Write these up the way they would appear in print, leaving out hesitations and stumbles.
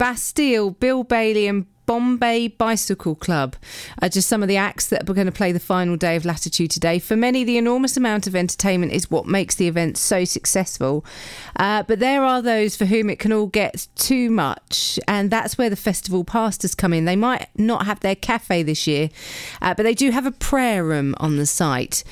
Bastille, Bill Bailey and Bombay Bicycle Club are just some of the acts that are going to play the final day of Latitude today. For many, the enormous amount of entertainment is what makes the event so successful. But there are those for whom it can all get too much, and that's where the festival pastors come in. They might not have their cafe this year, but they do have a prayer room on the site.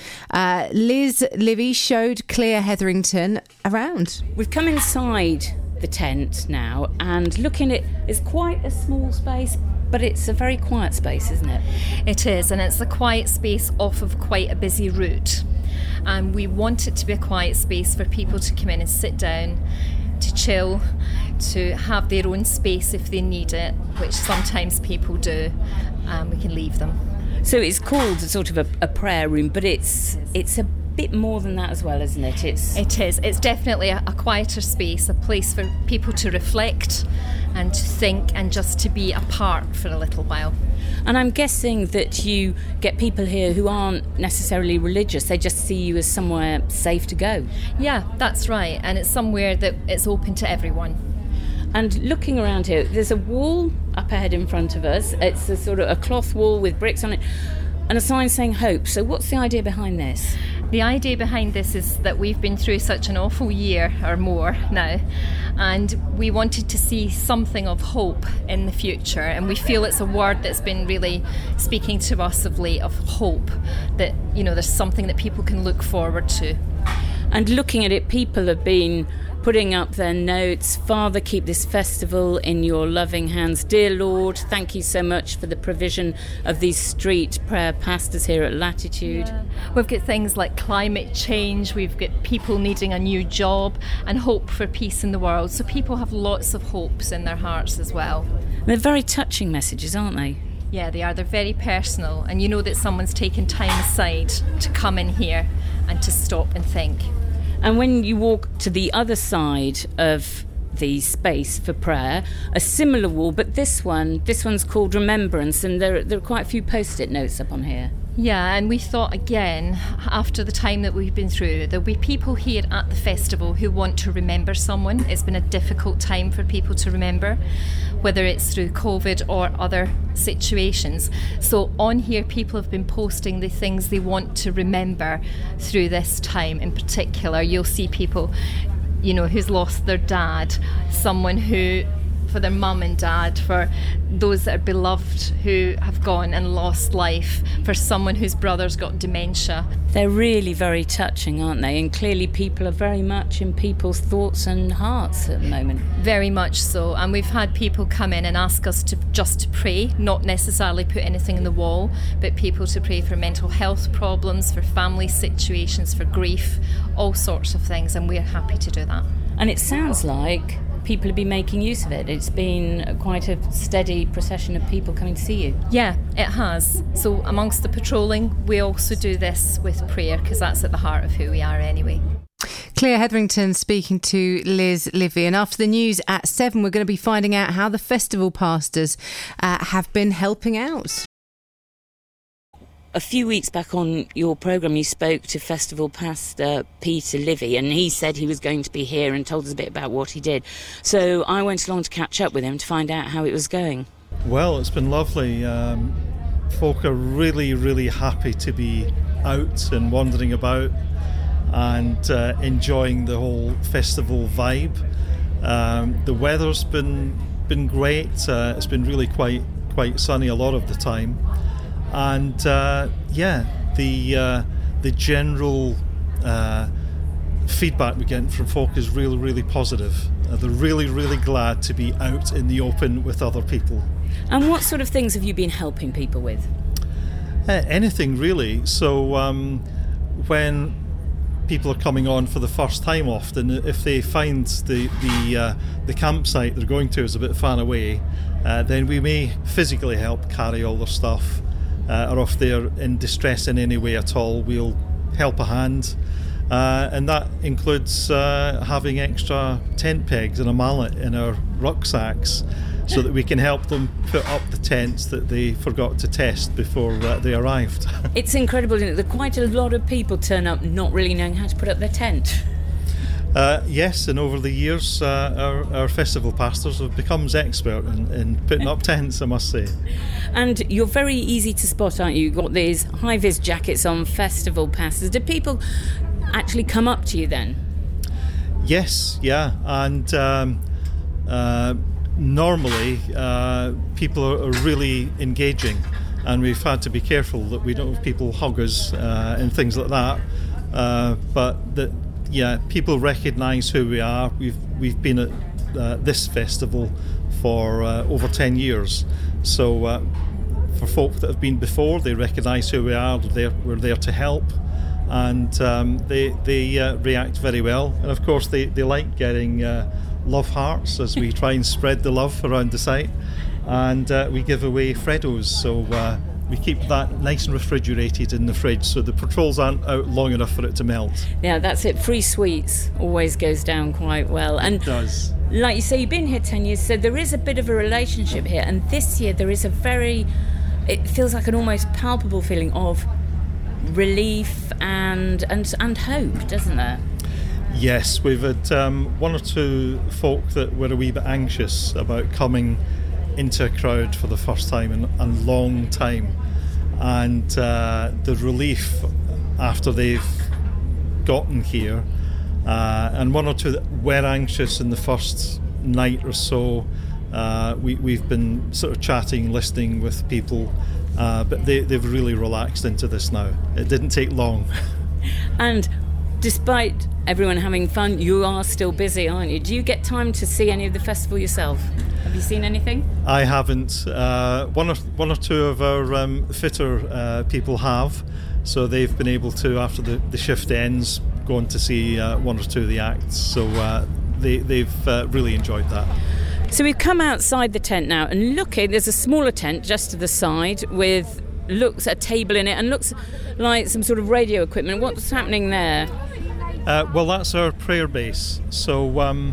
Liz Livy showed Claire Hetherington around. We've come inside the tent now, and looking at it's quite a small space, but it's a very quiet space, isn't it? It is, and it's a quiet space off of quite a busy route, and we want it to be a quiet space for people to come in and sit down, to chill, to have their own space if they need it, which sometimes people do, and we can leave them. So it's called sort of a prayer room, but it's a bit more than that as well, isn't it? It is. It's definitely a quieter space, a place for people to reflect and to think and just to be apart for a little while. And I'm guessing that you get people here who aren't necessarily religious. They just see you as somewhere safe to go. Yeah, that's right. And it's somewhere that it's open to everyone. And looking around here, there's a wall up ahead in front of us. It's a sort of a cloth wall with bricks on it and a sign saying hope. So what's the idea behind this? The idea behind this is that we've been through such an awful year or more now, and we wanted to see something of hope in the future, and we feel it's a word that's been really speaking to us of late, of hope, that, you know, there's something that people can look forward to. And looking at it, people have been putting up their notes. Father, keep this festival in your loving hands. Dear Lord, thank you so much for the provision of these street prayer pastors here at Latitude. Yeah. We've got things like climate change, we've got people needing a new job, and hope for peace in the world. So people have lots of hopes in their hearts as well. They're very touching messages, aren't they? Yeah, they are. They're very personal, and you know that someone's taken time aside to come in here and to stop and think. And when you walk to the other side of the space for prayer, a similar wall, but this one's called Remembrance, and there are quite a few post-it notes up on here. Yeah, and we thought again, after the time that we've been through, there'll be people here at the festival who want to remember someone. It's been a difficult time for people to remember, whether it's through COVID or other situations. So on here, people have been posting the things they want to remember through this time. In particular, you'll see people, you know, who's lost their dad, someone who, for their mum and dad, for those that are beloved who have gone and lost life, for someone whose brother's got dementia. They're really very touching, aren't they? And clearly people are very much in people's thoughts and hearts at the moment. Very much so. And we've had people come in and ask us to pray, not necessarily put anything in the wall, but people to pray for mental health problems, for family situations, for grief, all sorts of things, and we're happy to do that. And it sounds like people have been making use of it. It's been quite a steady procession of people coming to see you. Yeah, it has. So amongst the patrolling, we also do this with prayer, because that's at the heart of who we are anyway. Claire Hetherington speaking to Liz Livy. And after the news at 7, we're going to be finding out how the festival pastors have been helping out. A few weeks back on your programme, you spoke to festival pastor Peter Livy, and he said he was going to be here and told us a bit about what he did. So I went along to catch up with him to find out how it was going. Well, it's been lovely. Folk are really, really happy to be out and wandering about and enjoying the whole festival vibe. The weather's been great. It's been really quite sunny a lot of the time. And the general feedback we get from folk is really, really positive. They're really, really glad to be out in the open with other people. And what sort of things have you been helping people with? Anything really. So when people are coming on for the first time, often if they find the campsite they're going to is a bit far away, then we may physically help carry all their stuff. Or if they're in distress in any way at all, we'll help a hand. And that includes having extra tent pegs and a mallet in our rucksacks so that we can help them put up the tents that they forgot to test before they arrived. It's incredible, isn't it? That quite a lot of people turn up not really knowing how to put up their tent. Yes, and over the years, our festival pastors have become expert in putting up tents, I must say. And you're very easy to spot, aren't you? You've got these high-vis jackets on, festival pastors. Do people actually come up to you then? Yes, yeah, and normally people are really engaging, and we've had to be careful that we don't have people hug us and things like that. But that, yeah, people recognise who we are. We've been at this festival for over 10 years, so for folk that have been before, they recognise who we are. We're there to help, and they react very well. And of course, they like getting love hearts as we try and spread the love around the site, and we give away Freddos. So we keep that nice and refrigerated in the fridge, so the patrols aren't out long enough for it to melt. Yeah, that's it. Free sweets always goes down quite well. And it does. Like you say, you've been here 10 years, so there is a bit of a relationship here. And this year there is it feels like an almost palpable feeling of relief and hope, doesn't there? Yes, we've had one or two folk that were a wee bit anxious about coming into a crowd for the first time in a long time, and the relief after they've gotten here, and one or two that were anxious in the first night or so. We've been sort of chatting, listening with people, but they've really relaxed into this now. It didn't take long. And despite everyone having fun, you are still busy, aren't you? Do you get time to see any of the festival yourself? Have you seen anything? I haven't. One or two of our fitter people have, so they've been able to, after the shift ends, go on to see one or two of the acts. So they've really enjoyed that. So we've come outside the tent now, and there's a smaller tent just to the side with a table in it, and looks like some sort of radio equipment. What's happening there? Well, that's our prayer base. So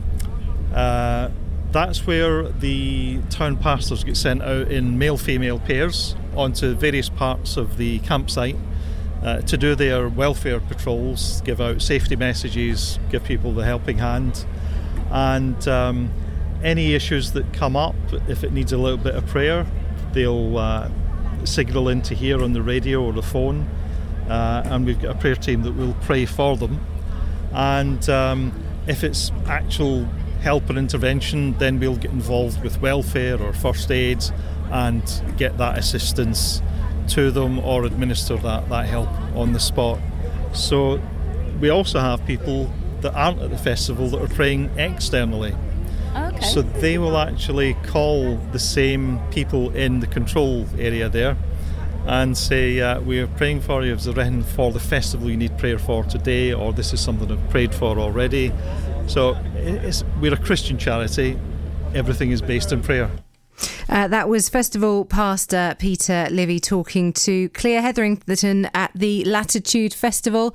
that's where the town pastors get sent out in male-female pairs onto various parts of the campsite to do their welfare patrols, give out safety messages, give people the helping hand, and any issues that come up, if it needs a little bit of prayer, they'll signal into here on the radio or the phone, and we've got a prayer team that will pray for them. And if it's actual help and intervention, then we'll get involved with welfare or first aid and get that assistance to them or administer that help on the spot. So we also have people that aren't at the festival that are praying externally. Okay. So they will actually call the same people in the control area there and say, we are praying for you. Is there anything for the festival you need prayer for today, or this is something I've prayed for already? So we're a Christian charity. Everything is based in prayer. That was Festival Pastor Peter Livy talking to Clea Hetherington at the Latitude Festival.